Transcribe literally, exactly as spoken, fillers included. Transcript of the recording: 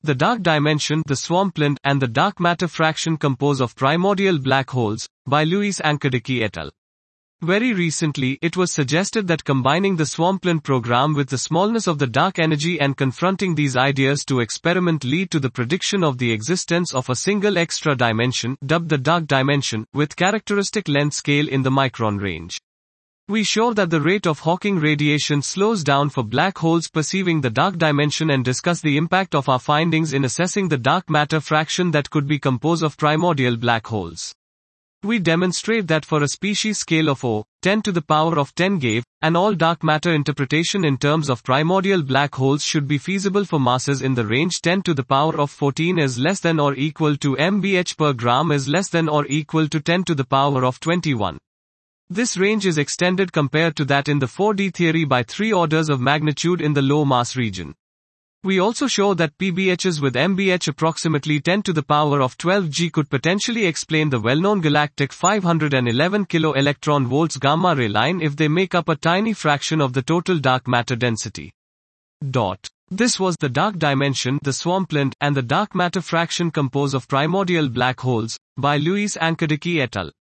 The Dark Dimension, the Swampland, and the Dark Matter Fraction Compose of Primordial Black Holes, by Luis Ancudicchi et al. Very recently, it was suggested that combining the Swampland program with the smallness of the dark energy and confronting these ideas to experiment lead to the prediction of the existence of a single extra dimension, dubbed the Dark Dimension, with characteristic length scale in the micron range. We show that the rate of Hawking radiation slows down for black holes perceiving the dark dimension and discuss the impact of our findings in assessing the dark matter fraction that could be composed of primordial black holes. We demonstrate that for a species scale of O, ten to the power of ten GeV, an all-dark matter interpretation in terms of primordial black holes should be feasible for masses in the range ten to the power of fourteen is less than or equal to meBh per gram is less than or equal to ten to the power of twenty-one. This range is extended compared to that in the four D theory by three orders of magnitude in the low mass region. We also show that P B Hs with meBh approximately ten to the power of twelve G could potentially explain the well-known galactic five hundred eleven kilo electron volts gamma ray line if they make up a tiny fraction of the total dark matter density. Dot. This was The Dark Dimension, the Swampland, and the Dark Matter Fraction Compose of Primordial Black Holes, by Luis Ancudicchi et al.